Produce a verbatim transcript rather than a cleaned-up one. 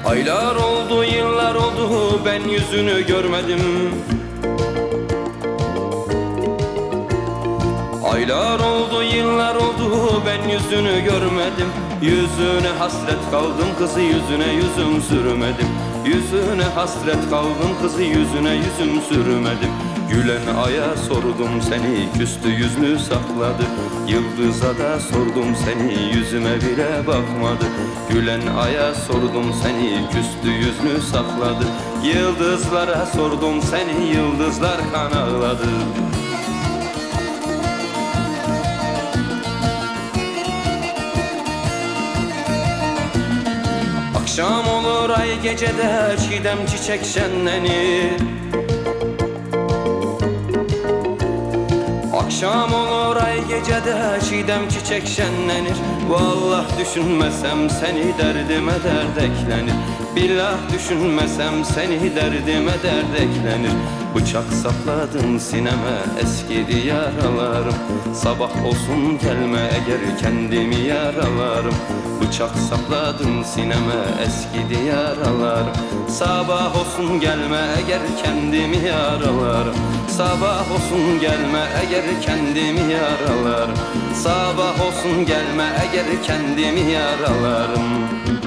Aylar oldu, yıllar oldu, ben yüzünü görmedim. Aylar oldu, yıllar oldu, ben yüzünü görmedim. Yüzüne hasret kaldım, kızı yüzüne yüzüm sürmedim. Yüzüne hasret kaldım, kızı yüzüne yüzüm sürmedim. Gülen aya sordum seni, küstü yüzünü sakladı. Yıldıza da sordum seni, yüzüme bile bakmadı. Gülen aya sordum seni, küstü yüzünü sakladı. Yıldızlara sordum seni, yıldızlar kan ağladı. Akşam olur ay gecede, çiğdem çiçek şenlenir. Akşam olur ay gecede, çiğdem çiçek şenlenir. Vallah düşünmesem seni, derdime dert eklenir. Billah düşünmesem seni, derdime dert eklenir. Bıçak sapladın sineme, eskidi yaralarım. Sabah olsun gelme eğer kendimi yaralarım. Bıçak sapladın sineme, eskidi yaralarım. Sabah olsun gelme eğer kendimi yaralarım. Sabah olsun gelme eğer kendimi yaralarım. Sabah olsun gelme eğer kendimi yaralarım.